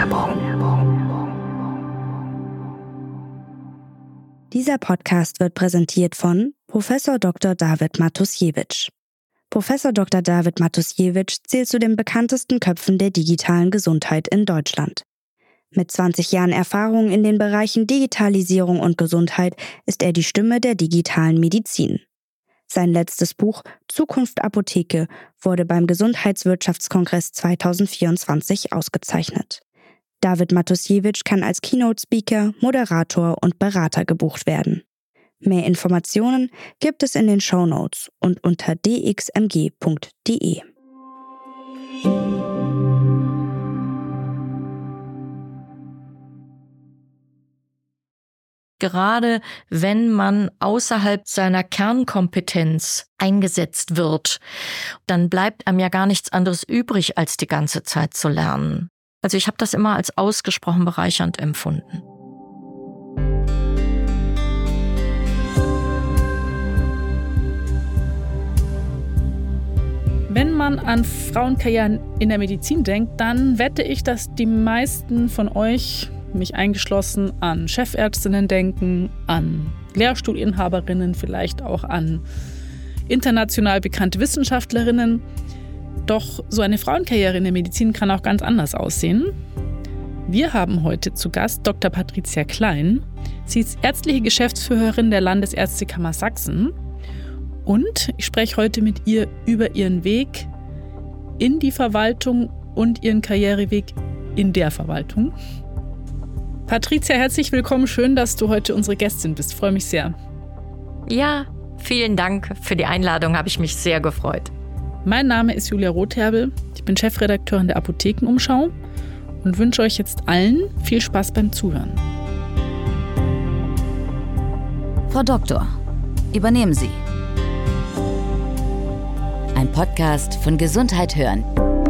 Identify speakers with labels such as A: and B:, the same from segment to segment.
A: Dieser Podcast wird präsentiert von Professor Dr. David Matusiewicz. Professor Dr. David Matusiewicz zählt zu den bekanntesten Köpfen der digitalen Gesundheit in Deutschland. Mit 20 Jahren Erfahrung in den Bereichen Digitalisierung und Gesundheit ist er die Stimme der digitalen Medizin. Sein letztes Buch Zukunft Apotheke wurde beim Gesundheitswirtschaftskongress 2024 ausgezeichnet. David Matusiewicz kann als Keynote-Speaker, Moderator und Berater gebucht werden. Mehr Informationen gibt es in den Shownotes und unter dxmg.de.
B: Gerade wenn man außerhalb seiner Kernkompetenz eingesetzt wird, dann bleibt einem ja gar nichts anderes übrig, als die ganze Zeit zu lernen. Also ich habe das immer als ausgesprochen bereichernd empfunden.
C: Wenn man an Frauenkarrieren in der Medizin denkt, dann wette ich, dass die meisten von euch, mich eingeschlossen, an Chefärztinnen denken, an Lehrstuhlinhaberinnen, vielleicht auch an international bekannte Wissenschaftlerinnen. Doch so eine Frauenkarriere in der Medizin kann auch ganz anders aussehen. Wir haben heute zu Gast Dr. Patricia Klein. Sie ist ärztliche Geschäftsführerin der Landesärztekammer Sachsen. Und ich spreche heute mit ihr über ihren Weg in die Verwaltung und ihren Karriereweg in der Verwaltung. Patricia, herzlich willkommen. Schön, dass du heute unsere Gästin bist. Freue mich sehr.
B: Ja, vielen Dank für die Einladung. Habe ich mich sehr gefreut.
C: Mein Name ist Julia Rotherbel. Ich bin Chefredakteurin der Apothekenumschau und wünsche euch jetzt allen viel Spaß beim Zuhören.
D: Frau Doktor, übernehmen Sie. Ein Podcast von Gesundheit hören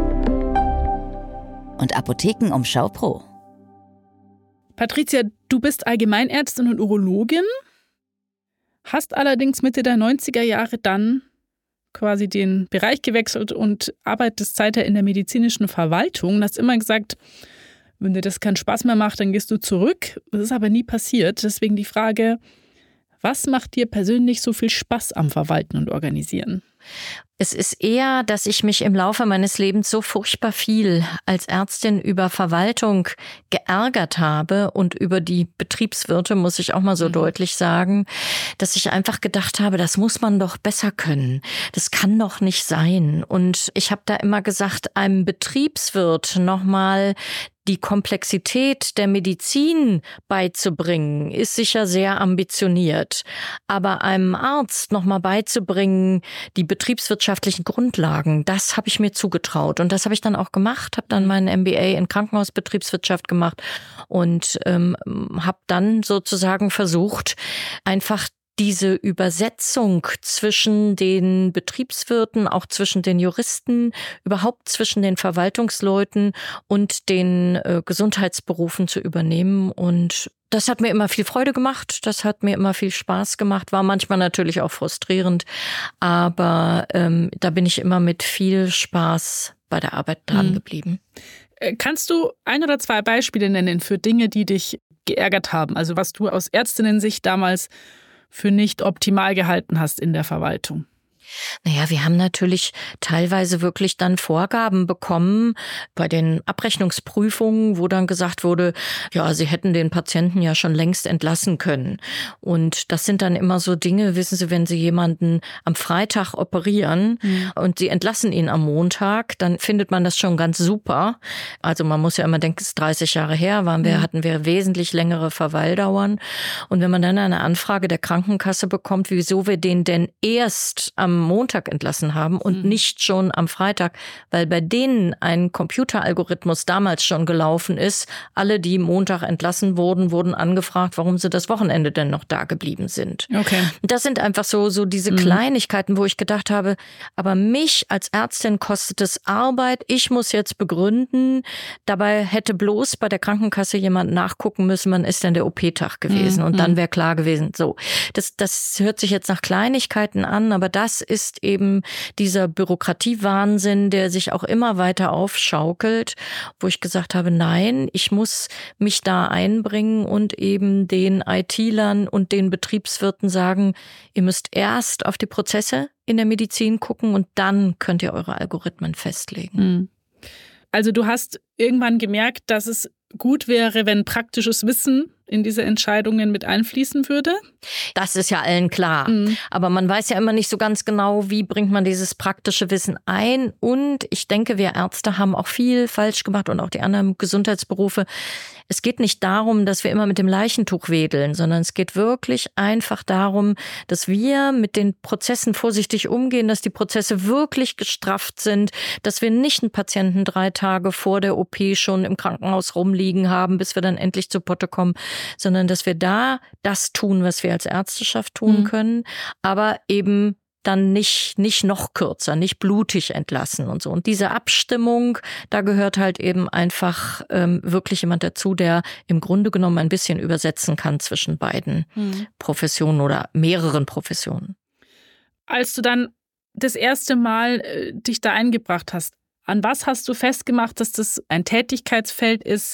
D: und Apothekenumschau Pro.
C: Patricia, du bist Allgemeinärztin und Urologin, hast allerdings Mitte der 90er Jahre dann quasi den Bereich gewechselt und arbeitest seither in der medizinischen Verwaltung. Du hast immer gesagt, wenn dir das keinen Spaß mehr macht, dann gehst du zurück. Das ist aber nie passiert. Deswegen die Frage, was macht dir persönlich so viel Spaß am Verwalten und Organisieren?
B: Es ist eher, dass ich mich im Laufe meines Lebens so furchtbar viel als Ärztin über Verwaltung geärgert habe und über die Betriebswirte, muss ich auch mal so deutlich sagen, dass ich einfach gedacht habe, das muss man doch besser können. Das kann doch nicht sein. Und ich habe da immer gesagt, einem Betriebswirt nochmal die Komplexität der Medizin beizubringen, ist sicher sehr ambitioniert. Aber einem Arzt nochmal beizubringen, die betriebswirtschaftlichen Grundlagen, das habe ich mir zugetraut. Und das habe ich dann auch gemacht, habe dann meinen MBA in Krankenhausbetriebswirtschaft gemacht und habe dann sozusagen versucht, einfach diese Übersetzung zwischen den Betriebswirten, auch zwischen den Juristen, überhaupt zwischen den Verwaltungsleuten und den Gesundheitsberufen zu übernehmen. Und das hat mir immer viel Freude gemacht, das hat mir immer viel Spaß gemacht, war manchmal natürlich auch frustrierend, aber da bin ich immer mit viel Spaß bei der Arbeit dran geblieben.
C: Kannst du 1 oder 2 Beispiele nennen für Dinge, die dich geärgert haben? Also was du aus Ärztinnen-Sicht damals für nicht optimal gehalten hast in der Verwaltung?
B: Naja, wir haben natürlich teilweise wirklich dann Vorgaben bekommen bei den Abrechnungsprüfungen, wo dann gesagt wurde, ja, sie hätten den Patienten ja schon längst entlassen können. Und das sind dann immer so Dinge, wissen Sie, wenn Sie jemanden am Freitag operieren und Sie entlassen ihn am Montag, dann findet man das schon ganz super. Also man muss ja immer denken, es ist 30 Jahre her, hatten wir wesentlich längere Verweildauern. Und wenn man dann eine Anfrage der Krankenkasse bekommt, wieso wir den denn erst am Montag entlassen haben und nicht schon am Freitag, weil bei denen ein Computeralgorithmus damals schon gelaufen ist. Alle, die Montag entlassen wurden, wurden angefragt, warum sie das Wochenende denn noch da geblieben sind.
C: Okay.
B: Das sind einfach so diese Kleinigkeiten, wo ich gedacht habe, aber mich als Ärztin kostet es Arbeit. Ich muss jetzt begründen. Dabei hätte bloß bei der Krankenkasse jemand nachgucken müssen, wann ist denn der OP-Tag gewesen? Und dann wäre klar gewesen. So, das hört sich jetzt nach Kleinigkeiten an, aber das ist eben dieser Bürokratiewahnsinn, der sich auch immer weiter aufschaukelt, wo ich gesagt habe, nein, ich muss mich da einbringen und eben den IT-Lern und den Betriebswirten sagen, ihr müsst erst auf die Prozesse in der Medizin gucken und dann könnt ihr eure Algorithmen festlegen.
C: Also du hast irgendwann gemerkt, dass es gut wäre, wenn praktisches Wissen in diese Entscheidungen mit einfließen würde?
B: Das ist ja allen klar. Aber man weiß ja immer nicht so ganz genau, wie bringt man dieses praktische Wissen ein. Und ich denke, wir Ärzte haben auch viel falsch gemacht und auch die anderen Gesundheitsberufe. Es geht nicht darum, dass wir immer mit dem Leichentuch wedeln, sondern es geht wirklich einfach darum, dass wir mit den Prozessen vorsichtig umgehen, dass die Prozesse wirklich gestrafft sind, dass wir nicht einen Patienten 3 Tage vor der OP schon im Krankenhaus rumliegen haben, bis wir dann endlich zu Potte kommen, sondern dass wir da das tun, was wir als Ärzteschaft tun können, aber eben dann nicht noch kürzer, nicht blutig entlassen und so. Und diese Abstimmung, da gehört halt eben einfach wirklich jemand dazu, der im Grunde genommen ein bisschen übersetzen kann zwischen beiden Professionen oder mehreren Professionen.
C: Als du dann das erste Mal dich da eingebracht hast, an was hast du festgemacht, dass das ein Tätigkeitsfeld ist,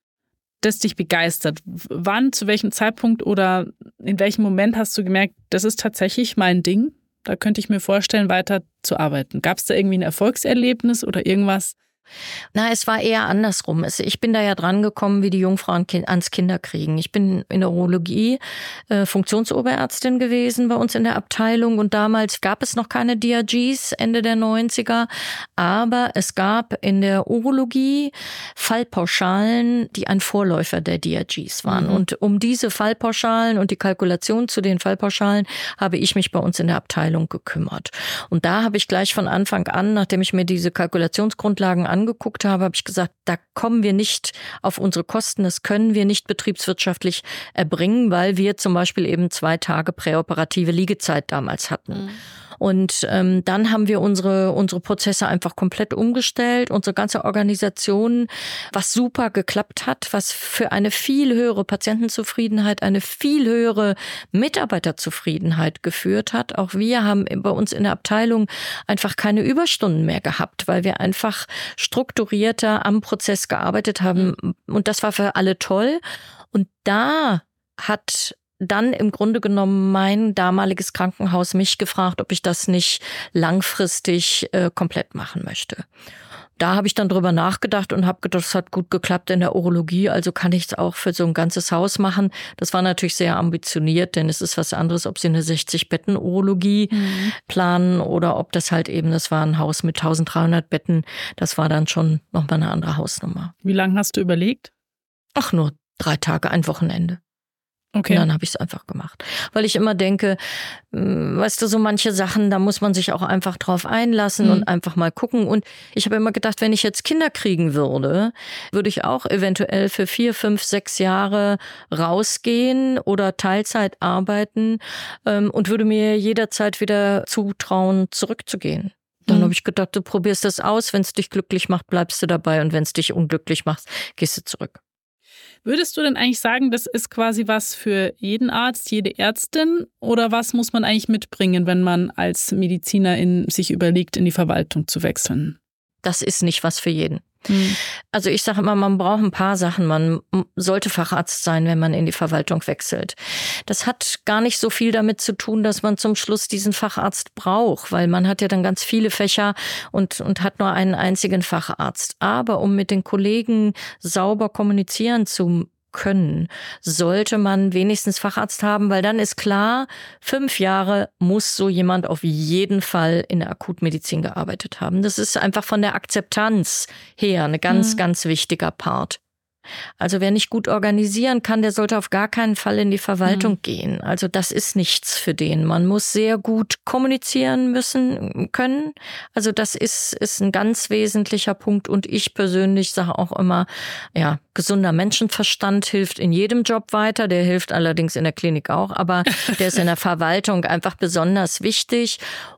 C: das dich begeistert? Wann, zu welchem Zeitpunkt oder in welchem Moment hast du gemerkt, das ist tatsächlich mein Ding? Da könnte ich mir vorstellen, weiter zu arbeiten. Gab es da irgendwie ein Erfolgserlebnis oder irgendwas?
B: Na, es war eher andersrum. Ich bin da ja dran gekommen, wie die Jungfrauen ans Kinderkriegen. Ich bin in der Urologie Funktionsoberärztin gewesen bei uns in der Abteilung und damals gab es noch keine DRGs, Ende der 90er, aber es gab in der Urologie Fallpauschalen, die ein Vorläufer der DRGs waren. Und um diese Fallpauschalen und die Kalkulation zu den Fallpauschalen habe ich mich bei uns in der Abteilung gekümmert. Und da habe ich gleich von Anfang an, nachdem ich mir diese Kalkulationsgrundlagen angeguckt habe ich gesagt, da kommen wir nicht auf unsere Kosten, das können wir nicht betriebswirtschaftlich erbringen, weil wir zum Beispiel eben 2 Tage präoperative Liegezeit damals hatten. Und dann haben wir unsere Prozesse einfach komplett umgestellt, unsere ganze Organisation, was super geklappt hat, was für eine viel höhere Patientenzufriedenheit, eine viel höhere Mitarbeiterzufriedenheit geführt hat. Auch wir haben bei uns in der Abteilung einfach keine Überstunden mehr gehabt, weil wir einfach strukturierter am Prozess gearbeitet haben. Und das war für alle toll. Und da hat dann im Grunde genommen mein damaliges Krankenhaus mich gefragt, ob ich das nicht langfristig komplett machen möchte. Da habe ich dann drüber nachgedacht und habe gedacht, das hat gut geklappt in der Urologie, also kann ich es auch für so ein ganzes Haus machen. Das war natürlich sehr ambitioniert, denn es ist was anderes, ob Sie eine 60-Betten-Urologie planen oder ob das halt eben, das war ein Haus mit 1300 Betten, das war dann schon nochmal eine andere Hausnummer.
C: Wie lange hast du überlegt?
B: Ach, nur 3 Tage, ein Wochenende.
C: Okay.
B: Und dann habe ich es einfach gemacht. Weil ich immer denke, weißt du, so manche Sachen, da muss man sich auch einfach drauf einlassen und einfach mal gucken. Und ich habe immer gedacht, wenn ich jetzt Kinder kriegen würde, würde ich auch eventuell für 4, 5, 6 Jahre rausgehen oder Teilzeit arbeiten und würde mir jederzeit wieder zutrauen, zurückzugehen. Dann habe ich gedacht, du probierst das aus. Wenn es dich glücklich macht, bleibst du dabei. Und wenn es dich unglücklich macht, gehst du zurück.
C: Würdest du denn eigentlich sagen, das ist quasi was für jeden Arzt, jede Ärztin? Oder was muss man eigentlich mitbringen, wenn man als Medizinerin sich überlegt, in die Verwaltung zu wechseln?
B: Das ist nicht was für jeden. Also ich sage immer, man braucht ein paar Sachen. Man sollte Facharzt sein, wenn man in die Verwaltung wechselt. Das hat gar nicht so viel damit zu tun, dass man zum Schluss diesen Facharzt braucht, weil man hat ja dann ganz viele Fächer und hat nur einen einzigen Facharzt. Aber um mit den Kollegen sauber kommunizieren zu können, sollte man wenigstens Facharzt haben, weil dann ist klar, 5 Jahre muss so jemand auf jeden Fall in der Akutmedizin gearbeitet haben. Das ist einfach von der Akzeptanz her ein ganz, ganz wichtiger Part. Also wer nicht gut organisieren kann, der sollte auf gar keinen Fall in die Verwaltung gehen. Also das ist nichts für den. Man muss sehr gut kommunizieren können. Also das ist ein ganz wesentlicher Punkt. Und ich persönlich sage auch immer, ja, gesunder Menschenverstand hilft in jedem Job weiter. Der hilft allerdings in der Klinik auch, aber der ist in der Verwaltung einfach besonders wichtig.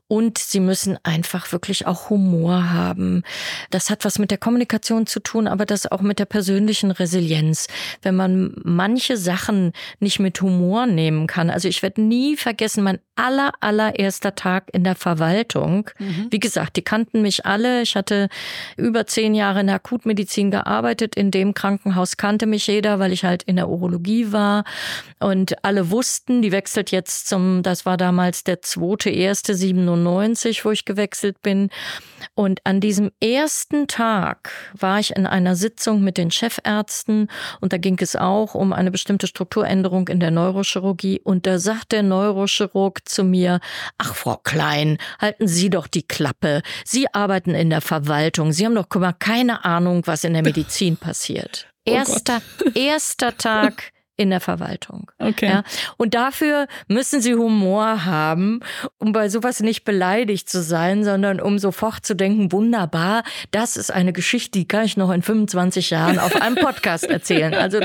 B: Und sie müssen einfach wirklich auch Humor haben. Das hat was mit der Kommunikation zu tun, aber das auch mit der persönlichen Resilienz. Wenn man manche Sachen nicht mit Humor nehmen kann. Also ich werde nie vergessen, mein allererster Tag in der Verwaltung. Wie gesagt, die kannten mich alle. Ich hatte über 10 Jahre in der Akutmedizin gearbeitet. In dem Krankenhaus kannte mich jeder, weil ich halt in der Urologie war. Und alle wussten, die wechselt jetzt das war damals der 2.1.97, wo ich gewechselt bin. Und an diesem ersten Tag war ich in einer Sitzung mit den Chefärzten und da ging es auch um eine bestimmte Strukturänderung in der Neurochirurgie. Und da sagt der Neurochirurg zu mir: Ach, Frau Klein, halten Sie doch die Klappe. Sie arbeiten in der Verwaltung. Sie haben doch keine Ahnung, was in der Medizin passiert. Erster Tag in der Verwaltung.
C: Okay.
B: Ja, und dafür müssen sie Humor haben, um bei sowas nicht beleidigt zu sein, sondern um sofort zu denken, wunderbar, das ist eine Geschichte, die kann ich noch in 25 Jahren auf einem Podcast erzählen. Also,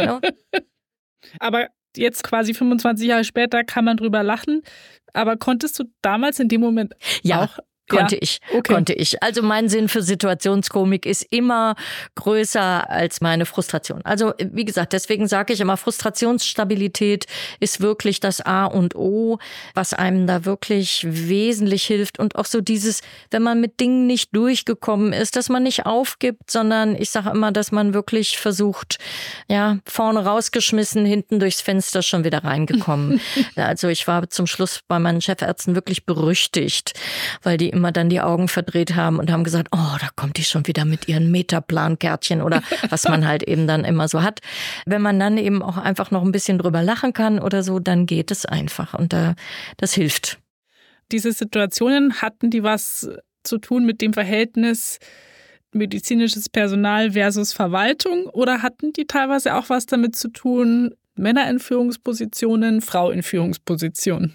C: Aber jetzt quasi 25 Jahre später kann man drüber lachen. Aber konntest du damals in dem Moment auch...
B: Konnte ich. Also mein Sinn für Situationskomik ist immer größer als meine Frustration. Also wie gesagt, deswegen sage ich immer, Frustrationsstabilität ist wirklich das A und O, was einem da wirklich wesentlich hilft. Und auch so dieses, wenn man mit Dingen nicht durchgekommen ist, dass man nicht aufgibt, sondern ich sage immer, dass man wirklich versucht, ja, vorne rausgeschmissen, hinten durchs Fenster schon wieder reingekommen. Also ich war zum Schluss bei meinen Chefärzten wirklich berüchtigt, weil die immer dann die Augen verdreht haben und haben gesagt, oh, da kommt die schon wieder mit ihren Metaplan-Kärtchen oder was man halt eben dann immer so hat. Wenn man dann eben auch einfach noch ein bisschen drüber lachen kann oder so, dann geht es einfach und das hilft.
C: Diese Situationen, hatten die was zu tun mit dem Verhältnis medizinisches Personal versus Verwaltung oder hatten die teilweise auch was damit zu tun, Männer in Führungspositionen, Frau in Führungspositionen?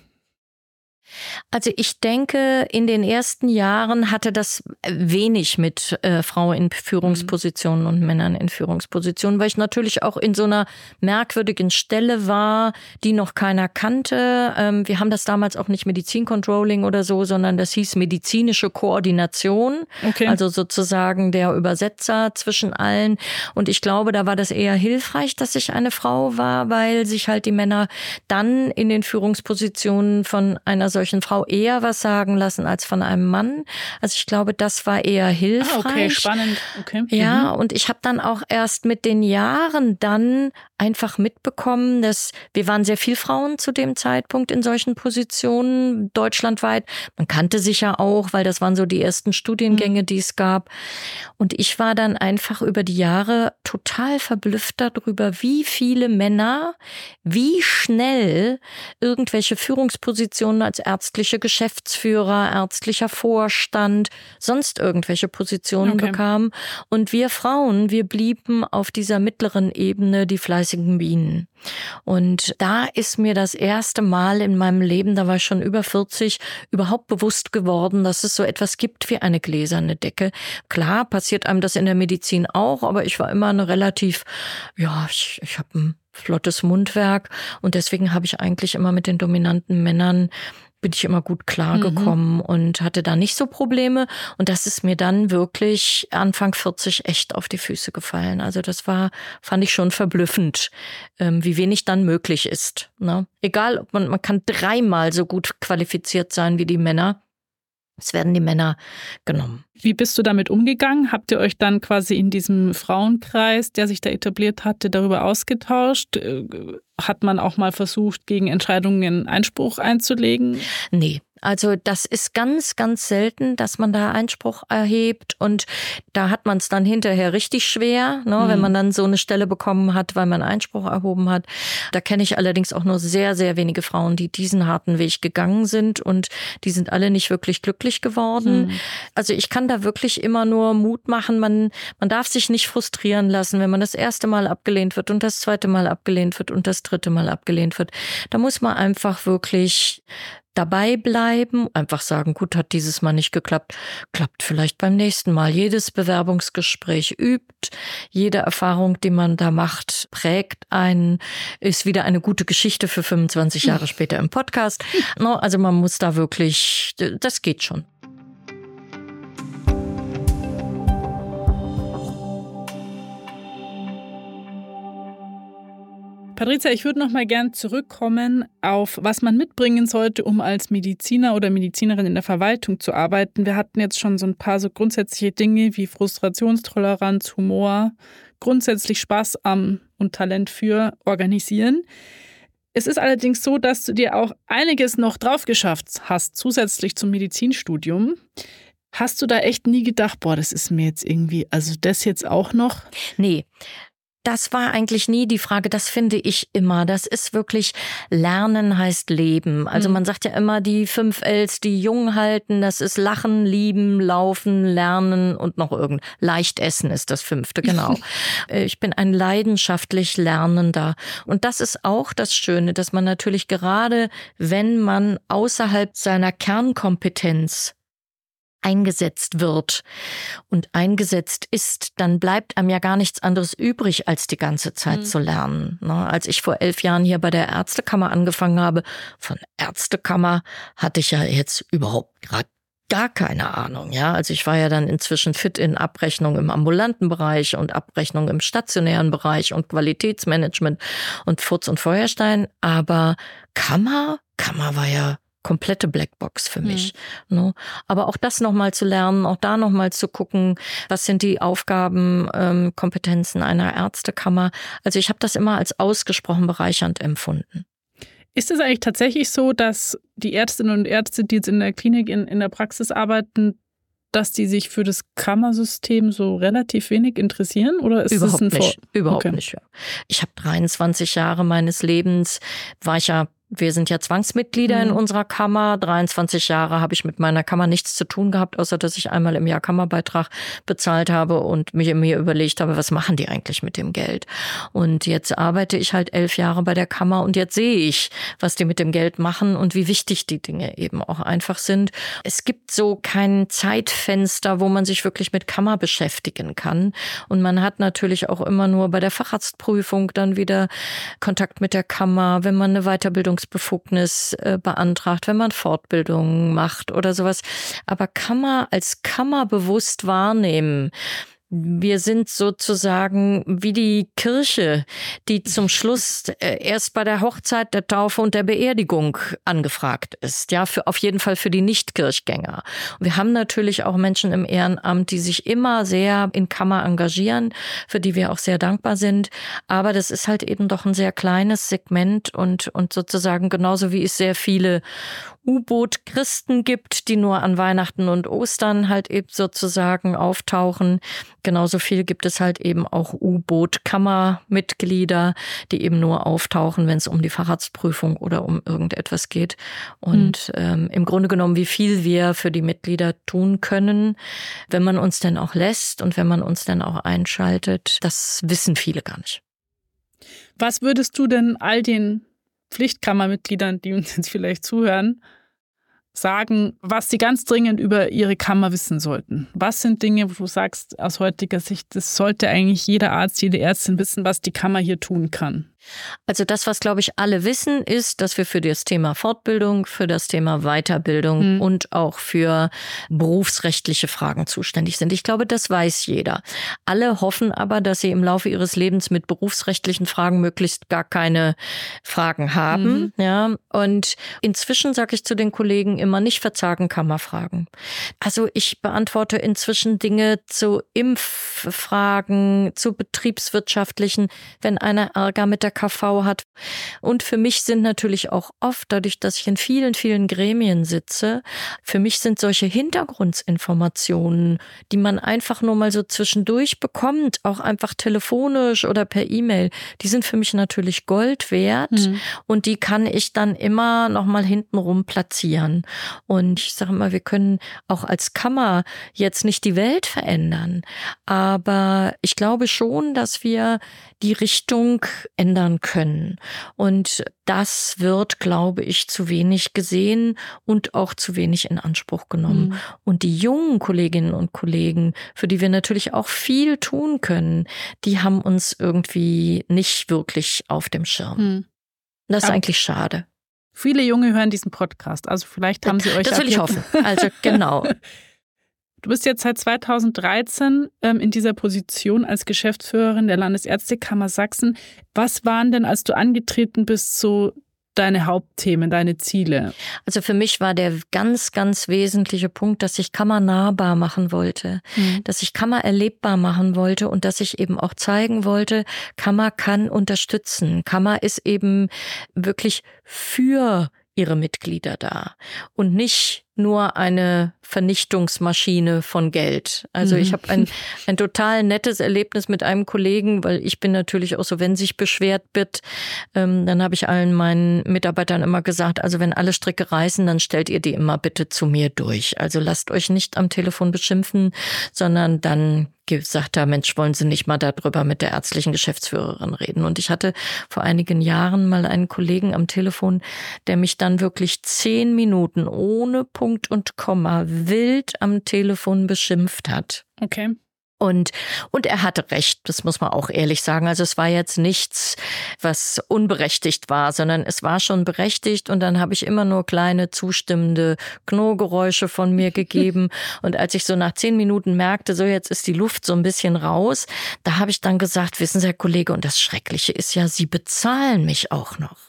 B: Also ich denke, in den ersten Jahren hatte das wenig mit Frauen in Führungspositionen und Männern in Führungspositionen, weil ich natürlich auch in so einer merkwürdigen Stelle war, die noch keiner kannte. Wir haben das damals auch nicht Medizincontrolling oder so, sondern das hieß medizinische Koordination. Okay. Also sozusagen der Übersetzer zwischen allen. Und ich glaube, da war das eher hilfreich, dass ich eine Frau war, weil sich halt die Männer dann in den Führungspositionen von einer solchen Frau eher was sagen lassen als von einem Mann. Also ich glaube, das war eher hilfreich.
C: Okay, spannend. Okay.
B: Ja, und ich habe dann auch erst mit den Jahren dann einfach mitbekommen, dass wir waren sehr viel Frauen zu dem Zeitpunkt in solchen Positionen deutschlandweit. Man kannte sich ja auch, weil das waren so die ersten Studiengänge, die es gab. Und ich war dann einfach über die Jahre total verblüfft darüber, wie viele Männer, wie schnell irgendwelche Führungspositionen als ärztliche Geschäftsführer, ärztlicher Vorstand, sonst irgendwelche Positionen bekamen. Und wir Frauen, wir blieben auf dieser mittleren Ebene die fleißigen Bienen. Und da ist mir das erste Mal in meinem Leben, da war ich schon über 40, überhaupt bewusst geworden, dass es so etwas gibt wie eine gläserne Decke. Klar, passiert einem das in der Medizin auch, aber ich war immer eine relativ, ich habe ein flottes Mundwerk und deswegen habe ich eigentlich immer mit den dominanten Männern bin ich immer gut klargekommen und hatte da nicht so Probleme. Und das ist mir dann wirklich Anfang 40 echt auf die Füße gefallen. Also fand ich schon verblüffend, wie wenig dann möglich ist. Ne? Egal, ob man kann 3-mal so gut qualifiziert sein wie die Männer. Es werden die Männer genommen.
C: Wie bist du damit umgegangen? Habt ihr euch dann quasi in diesem Frauenkreis, der sich da etabliert hatte, darüber ausgetauscht? Hat man auch mal versucht, gegen Entscheidungen Einspruch einzulegen?
B: Nee. Also das ist ganz, ganz selten, dass man da Einspruch erhebt und da hat man es dann hinterher richtig schwer, ne, wenn man dann so eine Stelle bekommen hat, weil man Einspruch erhoben hat. Da kenne ich allerdings auch nur sehr, sehr wenige Frauen, die diesen harten Weg gegangen sind und die sind alle nicht wirklich glücklich geworden. Also ich kann da wirklich immer nur Mut machen. Man darf sich nicht frustrieren lassen, wenn man das erste Mal abgelehnt wird und das zweite Mal abgelehnt wird und das dritte Mal abgelehnt wird. Da muss man einfach wirklich dabei bleiben, einfach sagen, gut, hat dieses Mal nicht geklappt, klappt vielleicht beim nächsten Mal. Jedes Bewerbungsgespräch übt, jede Erfahrung, die man da macht, prägt einen, ist wieder eine gute Geschichte für 25 Jahre später im Podcast. Also man muss da wirklich, das geht schon.
C: Patrizia, ich würde noch mal gern zurückkommen auf, was man mitbringen sollte, um als Mediziner oder Medizinerin in der Verwaltung zu arbeiten. Wir hatten jetzt schon so ein paar so grundsätzliche Dinge wie Frustrationstoleranz, Humor, grundsätzlich Spaß am und Talent für Organisieren. Es ist allerdings so, dass du dir auch einiges noch drauf geschafft hast, zusätzlich zum Medizinstudium. Hast du da echt nie gedacht, boah, das ist mir jetzt irgendwie, also das jetzt auch noch?
B: Nee. Das war eigentlich nie die Frage, das finde ich immer. Das ist wirklich, Lernen heißt Leben. Also man sagt ja immer, die 5 Ls, die jung halten, das ist Lachen, Lieben, Laufen, Lernen und noch leicht essen ist das 5. Genau. Ich bin ein leidenschaftlich Lernender. Und das ist auch das Schöne, dass man natürlich gerade, wenn man außerhalb seiner Kernkompetenz eingesetzt wird und eingesetzt ist, dann bleibt einem ja gar nichts anderes übrig, als die ganze Zeit zu lernen. Als ich vor 11 Jahren hier bei der Ärztekammer angefangen habe, von Ärztekammer hatte ich ja jetzt überhaupt gerade gar keine Ahnung, ja. Also ich war ja dann inzwischen fit in Abrechnung im ambulanten Bereich und Abrechnung im stationären Bereich und Qualitätsmanagement und Furz und Feuerstein, aber Kammer war ja komplette Blackbox für mich. Aber auch das nochmal zu lernen, auch da nochmal zu gucken, was sind die Aufgaben, Kompetenzen einer Ärztekammer. Also ich habe das immer als ausgesprochen bereichernd empfunden.
C: Ist es eigentlich tatsächlich so, dass die Ärztinnen und Ärzte, die jetzt in der Klinik, in der Praxis arbeiten, dass die sich für das Kammersystem so relativ wenig interessieren? Oder ist
B: Überhaupt
C: das
B: nicht. Überhaupt nicht. Ja. Ich habe 23 Jahre meines Lebens, wir sind ja Zwangsmitglieder in unserer Kammer. 23 Jahre habe ich mit meiner Kammer nichts zu tun gehabt, außer dass ich einmal im Jahr Kammerbeitrag bezahlt habe und mir überlegt habe, was machen die eigentlich mit dem Geld? Und jetzt arbeite ich halt 11 Jahre bei der Kammer und jetzt sehe ich, was die mit dem Geld machen und wie wichtig die Dinge eben auch einfach sind. Es gibt so kein Zeitfenster, wo man sich wirklich mit Kammer beschäftigen kann. Und man hat natürlich auch immer nur bei der Facharztprüfung dann wieder Kontakt mit der Kammer, wenn man eine Weiterbildungsbefugnis beantragt, wenn man Fortbildungen macht oder sowas. Aber Kammer als Kammer bewusst wahrnehmen. Wir sind sozusagen wie die Kirche, die zum Schluss erst bei der Hochzeit, der Taufe und der Beerdigung angefragt ist. Ja, auf jeden Fall für die Nicht-Kirchgänger. Und wir haben natürlich auch Menschen im Ehrenamt, die sich immer sehr in Kammer engagieren, für die wir auch sehr dankbar sind. Aber das ist halt eben doch ein sehr kleines Segment und sozusagen genauso wie es sehr viele U-Boot-Christen gibt, die nur an Weihnachten und Ostern halt eben sozusagen auftauchen. Genauso viel gibt es halt eben auch U-Boot-Kammermitglieder, die eben nur auftauchen, wenn es um die Facharztprüfung oder um irgendetwas geht. Und im Grunde genommen, wie viel wir für die Mitglieder tun können, wenn man uns denn auch lässt und wenn man uns denn auch einschaltet, das wissen viele gar nicht.
C: Was würdest du denn all den Pflichtkammermitgliedern, die uns jetzt vielleicht zuhören, sagen, was sie ganz dringend über ihre Kammer wissen sollten? Was sind Dinge, wo du sagst, aus heutiger Sicht, das sollte eigentlich jeder Arzt, jede Ärztin wissen, was die Kammer hier tun kann?
B: Also das, was, glaube ich, alle wissen, ist, dass wir für das Thema Fortbildung, für das Thema Weiterbildung und auch für berufsrechtliche Fragen zuständig sind. Ich glaube, das weiß jeder. Alle hoffen aber, dass sie im Laufe ihres Lebens mit berufsrechtlichen Fragen möglichst gar keine Fragen haben. Ja. Und inzwischen sage ich zu den Kollegen immer, nicht verzagen, Kammerfragen. Also ich beantworte inzwischen Dinge zu Impffragen, zu betriebswirtschaftlichen, wenn einer Ärger mit der KV hat. Und für mich sind natürlich auch oft, dadurch, dass ich in vielen, vielen Gremien sitze, für mich sind solche Hintergrundinformationen, die man einfach nur mal so zwischendurch bekommt, auch einfach telefonisch oder per E-Mail, die sind für mich natürlich Gold wert und die kann ich dann immer noch mal hintenrum platzieren. Und ich sage immer, wir können auch als Kammer jetzt nicht die Welt verändern, aber ich glaube schon, dass wir die Richtung ändern verändern können. Und das wird, glaube ich, zu wenig gesehen und auch zu wenig in Anspruch genommen. Und die jungen Kolleginnen und Kollegen, für die wir natürlich auch viel tun können, die haben uns irgendwie nicht wirklich auf dem Schirm. Das ist eigentlich schade.
C: Viele Junge hören diesen Podcast, also vielleicht haben sie euch...
B: Das will ich hoffen. Also genau.
C: Du bist jetzt seit 2013 in dieser Position als Geschäftsführerin der Landesärztekammer Sachsen. Was waren denn, als du angetreten bist, so deine Hauptthemen, deine Ziele?
B: Also für mich war der ganz, ganz wesentliche Punkt, dass ich Kammer nahbar machen wollte, dass ich Kammer erlebbar machen wollte und dass ich eben auch zeigen wollte, Kammer kann unterstützen. Kammer ist eben wirklich für ihre Mitglieder da und nicht nur eine Vernichtungsmaschine von Geld. Also ich habe ein total nettes Erlebnis mit einem Kollegen, weil ich bin natürlich auch so, wenn sich beschwert wird, dann habe ich allen meinen Mitarbeitern immer gesagt, also wenn alle Stricke reißen, dann stellt ihr die immer bitte zu mir durch. Also lasst euch nicht am Telefon beschimpfen, sondern dann sagt er, Mensch, wollen Sie nicht mal darüber mit der ärztlichen Geschäftsführerin reden? Und ich hatte vor einigen Jahren mal einen Kollegen am Telefon, der mich dann wirklich 10 Minuten ohne Punkt und Komma wild am Telefon beschimpft hat.
C: Okay.
B: Und er hatte recht, das muss man auch ehrlich sagen. Also es war jetzt nichts, was unberechtigt war, sondern es war schon berechtigt. Und dann habe ich immer nur kleine zustimmende Knurrgeräusche von mir gegeben. Und als ich so nach 10 Minuten merkte, so jetzt ist die Luft so ein bisschen raus, da habe ich dann gesagt, wissen Sie, Herr Kollege, und das Schreckliche ist ja, Sie bezahlen mich auch noch.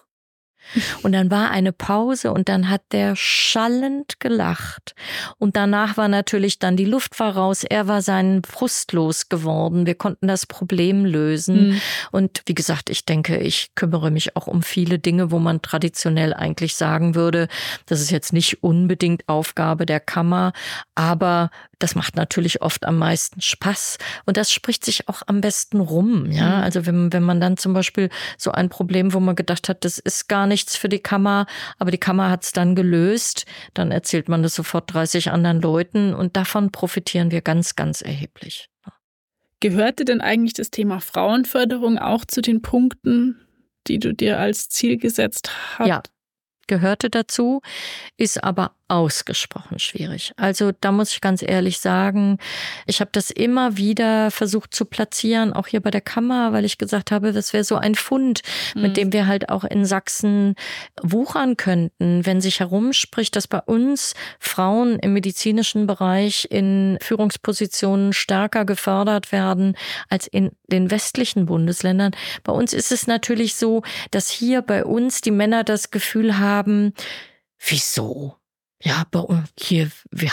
B: Und dann war eine Pause und dann hat der schallend gelacht. Und danach war natürlich dann die Luft war raus. Er war seinen Frust losgeworden. Wir konnten das Problem lösen. Und wie gesagt, ich denke, ich kümmere mich auch um viele Dinge, wo man traditionell eigentlich sagen würde, das ist jetzt nicht unbedingt Aufgabe der Kammer, aber das macht natürlich oft am meisten Spaß und das spricht sich auch am besten rum. Ja, also wenn man dann zum Beispiel so ein Problem, wo man gedacht hat, das ist gar nichts für die Kammer, aber die Kammer hat es dann gelöst, dann erzählt man das sofort 30 anderen Leuten und davon profitieren wir ganz, ganz erheblich.
C: Gehörte denn eigentlich das Thema Frauenförderung auch zu den Punkten, die du dir als Ziel gesetzt hast?
B: Ja, gehörte dazu, ist aber ausgesprochen schwierig. Also da muss ich ganz ehrlich sagen, ich habe das immer wieder versucht zu platzieren, auch hier bei der Kammer, weil ich gesagt habe, das wäre so ein Fund, mit dem wir halt auch in Sachsen wuchern könnten, wenn sich herumspricht, dass bei uns Frauen im medizinischen Bereich in Führungspositionen stärker gefördert werden als in den westlichen Bundesländern. Bei uns ist es natürlich so, dass hier bei uns die Männer das Gefühl haben, wieso? Ja, hier, wir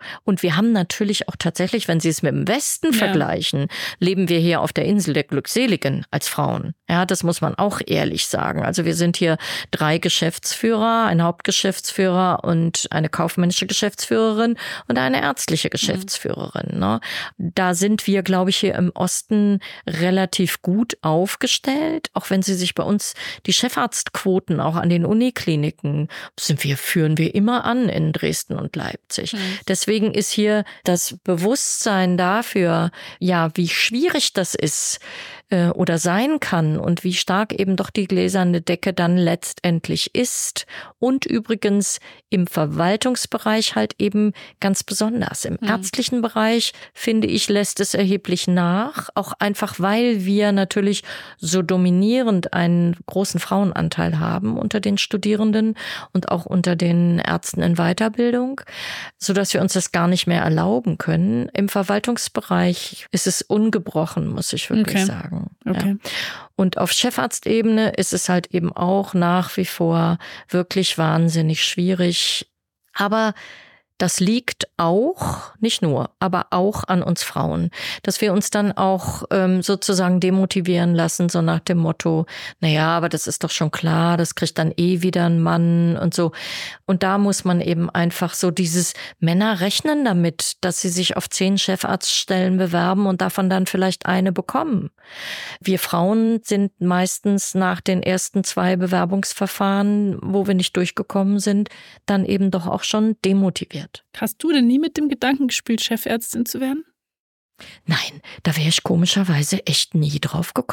B: haben natürlich auch tatsächlich, wenn Sie es mit dem Westen vergleichen, leben wir hier auf der Insel der Glückseligen als Frauen. Ja, das muss man auch ehrlich sagen. Also wir sind hier 3 Geschäftsführer, ein Hauptgeschäftsführer und eine kaufmännische Geschäftsführerin und eine ärztliche Geschäftsführerin. Ne? Da sind wir, glaube ich, hier im Osten relativ gut aufgestellt. Auch wenn Sie sich bei uns die Chefarztquoten auch an den Unikliniken führen wir immer an in Dresden und Leipzig. Deswegen ist hier das Bewusstsein dafür, ja, wie schwierig das ist oder sein kann und wie stark eben doch die gläserne Decke dann letztendlich ist. Und übrigens im Verwaltungsbereich halt eben ganz besonders. Im ärztlichen Bereich, finde ich, lässt es erheblich nach. Auch einfach, weil wir natürlich so dominierend einen großen Frauenanteil haben unter den Studierenden und auch unter den Ärzten in Weiterbildung, sodass wir uns das gar nicht mehr erlauben können. Im Verwaltungsbereich ist es ungebrochen, muss ich wirklich sagen.
C: Okay.
B: Ja. Und auf Chefarztebene ist es halt eben auch nach wie vor wirklich wahnsinnig schwierig. Aber das liegt auch, nicht nur, aber auch an uns Frauen, dass wir uns dann auch sozusagen demotivieren lassen, so nach dem Motto, naja, aber das ist doch schon klar, das kriegt dann eh wieder ein Mann und so. Und da muss man eben einfach so dieses, Männer rechnen damit, dass sie sich auf 10 Chefarztstellen bewerben und davon dann vielleicht eine bekommen. Wir Frauen sind meistens nach den ersten 2 Bewerbungsverfahren, wo wir nicht durchgekommen sind, dann eben doch auch schon demotiviert.
C: Hast du denn nie mit dem Gedanken gespielt, Chefärztin zu werden?
B: Nein, da wäre ich komischerweise echt nie drauf gekommen.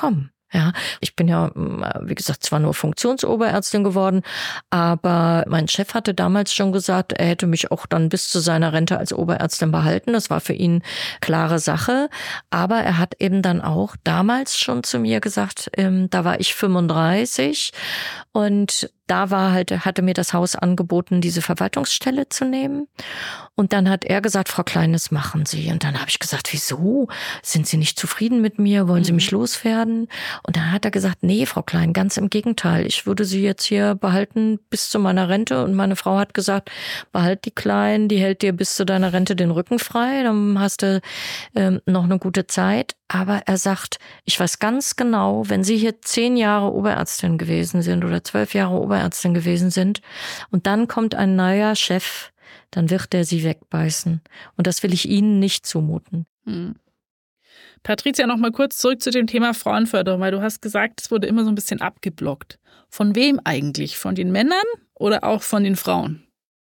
B: Ja, ich bin ja, wie gesagt, zwar nur Funktionsoberärztin geworden, aber mein Chef hatte damals schon gesagt, er hätte mich auch dann bis zu seiner Rente als Oberärztin behalten. Das war für ihn klare Sache. Aber er hat eben dann auch damals schon zu mir gesagt, da war ich 35 und da hatte mir das Haus angeboten, diese Verwaltungsstelle zu nehmen. Und dann hat er gesagt, Frau Klein, das machen Sie. Und dann habe ich gesagt, wieso? Sind Sie nicht zufrieden mit mir? Wollen Sie mich loswerden? Und dann hat er gesagt, nee, Frau Klein, ganz im Gegenteil. Ich würde Sie jetzt hier behalten bis zu meiner Rente. Und meine Frau hat gesagt, behalt die Klein, die hält dir bis zu deiner Rente den Rücken frei. Dann hast du noch eine gute Zeit. Aber er sagt, ich weiß ganz genau, wenn Sie hier 10 Jahre Oberärztin gewesen sind oder 12 Jahre Oberärztin gewesen sind und dann kommt ein neuer Chef, dann wird der Sie wegbeißen. Und das will ich Ihnen nicht zumuten.
C: Patricia, noch mal kurz zurück zu dem Thema Frauenförderung, weil du hast gesagt, es wurde immer so ein bisschen abgeblockt. Von wem eigentlich? Von den Männern oder auch von den Frauen?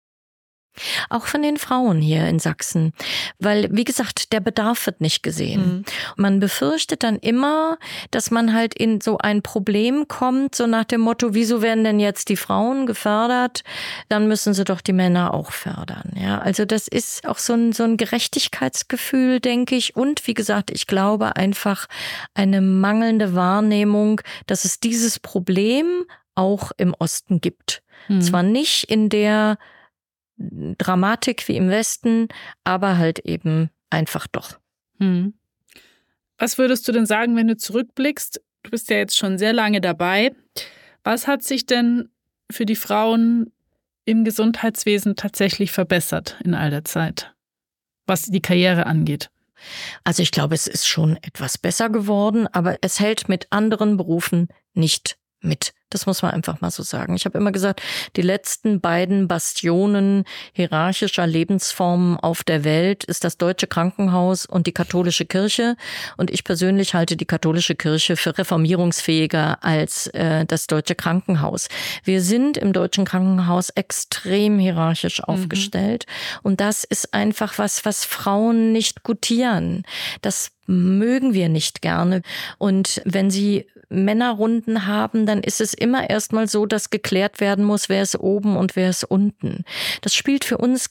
B: Auch von den Frauen hier in Sachsen. Weil, wie gesagt, der Bedarf wird nicht gesehen. Man befürchtet dann immer, dass man halt in so ein Problem kommt, so nach dem Motto, wieso werden denn jetzt die Frauen gefördert? Dann müssen sie doch die Männer auch fördern. Ja, also das ist auch so ein Gerechtigkeitsgefühl, denke ich. Und wie gesagt, ich glaube einfach eine mangelnde Wahrnehmung, dass es dieses Problem auch im Osten gibt. Zwar nicht in der Dramatik wie im Westen, aber halt eben einfach doch.
C: Was würdest du denn sagen, wenn du zurückblickst? Du bist ja jetzt schon sehr lange dabei. Was hat sich denn für die Frauen im Gesundheitswesen tatsächlich verbessert in all der Zeit, was die Karriere angeht?
B: Also ich glaube, es ist schon etwas besser geworden, aber es hält mit anderen Berufen nicht mit. Das muss man einfach mal so sagen. Ich habe immer gesagt, die letzten beiden Bastionen hierarchischer Lebensformen auf der Welt ist das deutsche Krankenhaus und die katholische Kirche. Und ich persönlich halte die katholische Kirche für reformierungsfähiger als das deutsche Krankenhaus. Wir sind im deutschen Krankenhaus extrem hierarchisch aufgestellt. Und das ist einfach was Frauen nicht gutieren. Das mögen wir nicht gerne. Und wenn sie Männerrunden haben, dann ist es immer erstmal so, dass geklärt werden muss, wer ist oben und wer ist unten. Das spielt für uns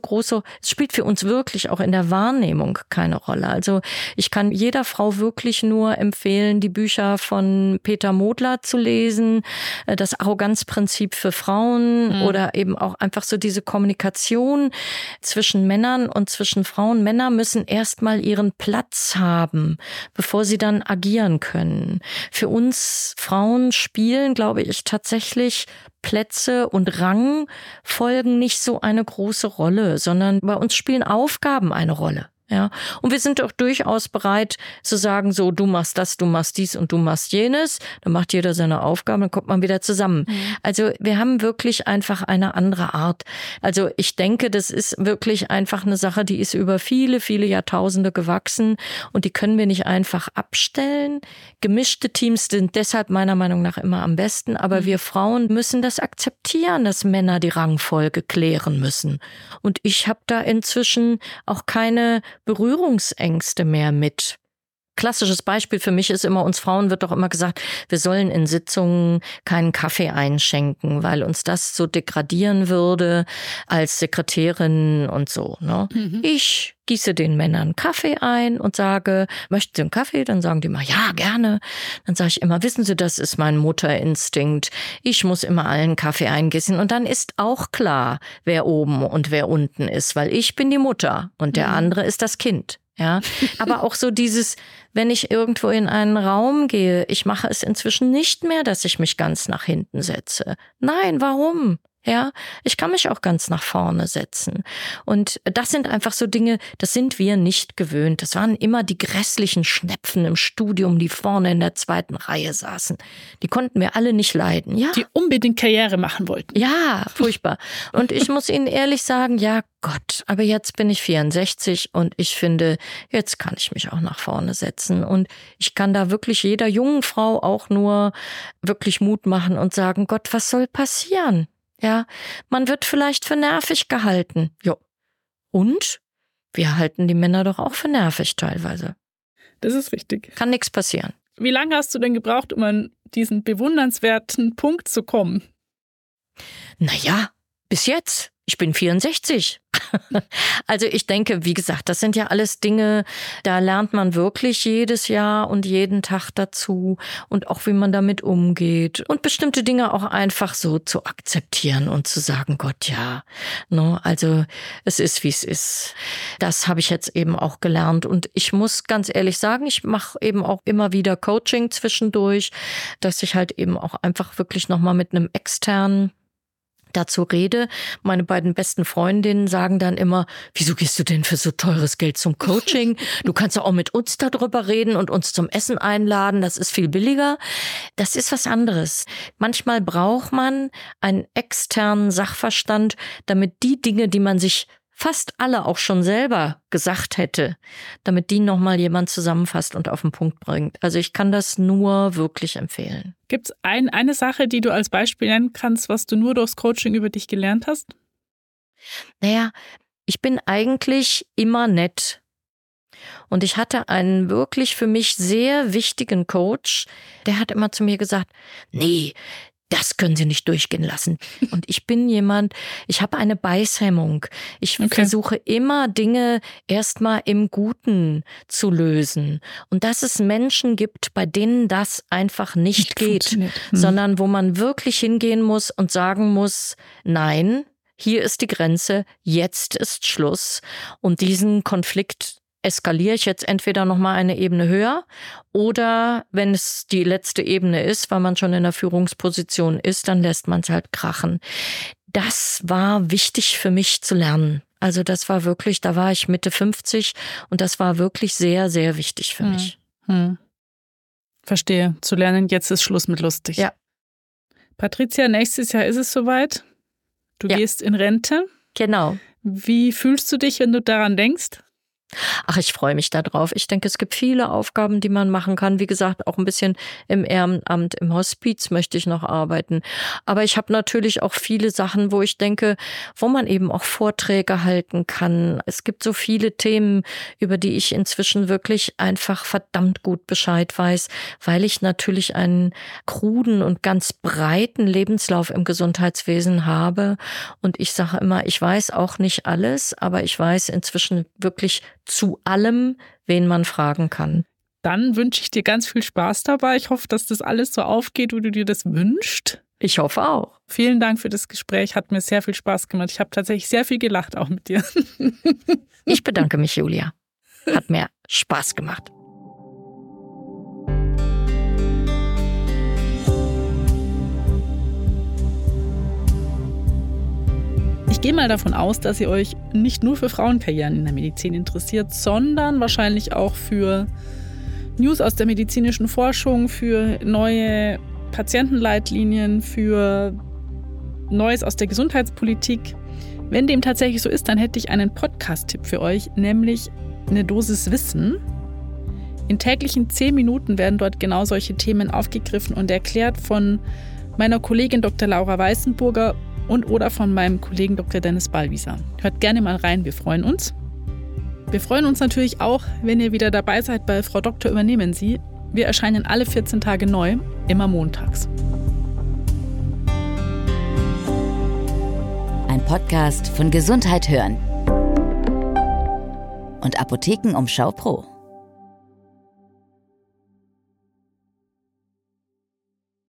B: es spielt für uns wirklich auch in der Wahrnehmung keine Rolle. Also ich kann jeder Frau wirklich nur empfehlen, die Bücher von Peter Modler zu lesen, das Arroganzprinzip für Frauen oder eben auch einfach so diese Kommunikation zwischen Männern und zwischen Frauen. Männer müssen erstmal ihren Platz haben, bevor sie dann agieren können. Für uns Frauen spielen, glaube ich, tatsächlich Plätze und Rangfolgen nicht so eine große Rolle, sondern bei uns spielen Aufgaben eine Rolle. Ja, und wir sind doch durchaus bereit zu sagen, so, du machst das, du machst dies und du machst jenes. Dann macht jeder seine Aufgaben, dann kommt man wieder zusammen. Also wir haben wirklich einfach eine andere Art. Also ich denke, das ist wirklich einfach eine Sache, die ist über viele, viele Jahrtausende gewachsen und die können wir nicht einfach abstellen. Gemischte Teams sind deshalb meiner Meinung nach immer am besten, aber wir Frauen müssen das akzeptieren, dass Männer die Rangfolge klären müssen. Und ich habe da inzwischen auch keine Berührungsängste mehr mit. Klassisches Beispiel für mich ist immer, uns Frauen wird doch immer gesagt, wir sollen in Sitzungen keinen Kaffee einschenken, weil uns das so degradieren würde als Sekretärin und so. Ne? Ich gieße den Männern Kaffee ein und sage, möchten Sie einen Kaffee? Dann sagen die mal, ja, gerne. Dann sage ich immer, wissen Sie, das ist mein Mutterinstinkt. Ich muss immer allen Kaffee eingießen. Und dann ist auch klar, wer oben und wer unten ist, weil ich bin die Mutter und der andere ist das Kind. Ja, aber auch so dieses, wenn ich irgendwo in einen Raum gehe, ich mache es inzwischen nicht mehr, dass ich mich ganz nach hinten setze. Nein, warum? Ja, ich kann mich auch ganz nach vorne setzen. Und das sind einfach so Dinge, das sind wir nicht gewöhnt. Das waren immer die grässlichen Schnepfen im Studium, die vorne in der 2. Reihe saßen. Die konnten wir alle nicht leiden. Ja.
C: Die unbedingt Karriere machen wollten.
B: Ja, furchtbar. Und ich muss Ihnen ehrlich sagen, ja Gott, aber jetzt bin ich 64 und ich finde, jetzt kann ich mich auch nach vorne setzen. Und ich kann da wirklich jeder jungen Frau auch nur wirklich Mut machen und sagen, Gott, was soll passieren? Ja, man wird vielleicht für nervig gehalten. Jo. Und wir halten die Männer doch auch für nervig teilweise.
C: Das ist richtig.
B: Kann nichts passieren.
C: Wie lange hast du denn gebraucht, um an diesen bewundernswerten Punkt zu kommen?
B: Naja, bis jetzt. Ich bin 64. Also ich denke, wie gesagt, das sind ja alles Dinge, da lernt man wirklich jedes Jahr und jeden Tag dazu und auch wie man damit umgeht und bestimmte Dinge auch einfach so zu akzeptieren und zu sagen, Gott, ja, ne, also es ist, wie es ist. Das habe ich jetzt eben auch gelernt und ich muss ganz ehrlich sagen, ich mache eben auch immer wieder Coaching zwischendurch, dass ich halt eben auch einfach wirklich nochmal mit einem externen dazu rede. Meine beiden besten Freundinnen sagen dann immer, wieso gehst du denn für so teures Geld zum Coaching? Du kannst doch auch mit uns darüber reden und uns zum Essen einladen, das ist viel billiger. Das ist was anderes. Manchmal braucht man einen externen Sachverstand, damit die Dinge, die man sich fast alle auch schon selber gesagt hätte, damit die nochmal jemand zusammenfasst und auf den Punkt bringt. Also ich kann das nur wirklich empfehlen.
C: Gibt es eine Sache, die du als Beispiel nennen kannst, was du nur durchs Coaching über dich gelernt hast?
B: Naja, ich bin eigentlich immer nett. Und ich hatte einen wirklich für mich sehr wichtigen Coach, der hat immer zu mir gesagt, nee, das können Sie nicht durchgehen lassen. Und ich bin jemand, ich habe eine Beißhemmung. Ich versuche immer Dinge erstmal im Guten zu lösen. Und dass es Menschen gibt, bei denen das einfach nicht geht, sondern wo man wirklich hingehen muss und sagen muss, nein, hier ist die Grenze, jetzt ist Schluss. Und diesen Konflikt eskaliere ich jetzt entweder nochmal eine Ebene höher oder wenn es die letzte Ebene ist, weil man schon in der Führungsposition ist, dann lässt man es halt krachen. Das war wichtig für mich zu lernen. Also das war wirklich, da war ich Mitte 50 und das war wirklich sehr, sehr wichtig für mich.
C: Verstehe. Zu lernen, jetzt ist Schluss mit lustig.
B: Ja.
C: Patricia, nächstes Jahr ist es soweit. Du gehst in Rente.
B: Genau.
C: Wie fühlst du dich, wenn du daran denkst?
B: Ach, ich freue mich da drauf. Ich denke, es gibt viele Aufgaben, die man machen kann. Wie gesagt, auch ein bisschen im Ehrenamt, im Hospiz möchte ich noch arbeiten. Aber ich habe natürlich auch viele Sachen, wo ich denke, wo man eben auch Vorträge halten kann. Es gibt so viele Themen, über die ich inzwischen wirklich einfach verdammt gut Bescheid weiß, weil ich natürlich einen kruden und ganz breiten Lebenslauf im Gesundheitswesen habe. Und ich sage immer, ich weiß auch nicht alles, aber ich weiß inzwischen wirklich zu allem, wen man fragen kann.
C: Dann wünsche ich dir ganz viel Spaß dabei. Ich hoffe, dass das alles so aufgeht, wie du dir das wünschst.
B: Ich hoffe auch.
C: Vielen Dank für das Gespräch. Hat mir sehr viel Spaß gemacht. Ich habe tatsächlich sehr viel gelacht, auch mit dir.
B: Ich bedanke mich, Julia. Hat mir Spaß gemacht.
C: Ich gehe mal davon aus, dass ihr euch nicht nur für Frauenkarrieren in der Medizin interessiert, sondern wahrscheinlich auch für News aus der medizinischen Forschung, für neue Patientenleitlinien, für Neues aus der Gesundheitspolitik. Wenn dem tatsächlich so ist, dann hätte ich einen Podcast-Tipp für euch, nämlich eine Dosis Wissen. In täglichen 10 Minuten werden dort genau solche Themen aufgegriffen und erklärt von meiner Kollegin Dr. Laura Weißenburger oder von meinem Kollegen Dr. Dennis Ballwieser. Hört gerne mal rein, wir freuen uns. Wir freuen uns natürlich auch, wenn ihr wieder dabei seid bei Frau Doktor übernehmen Sie. Wir erscheinen alle 14 Tage neu, immer montags.
D: Ein Podcast von Gesundheit hören und Apothekenumschau Pro.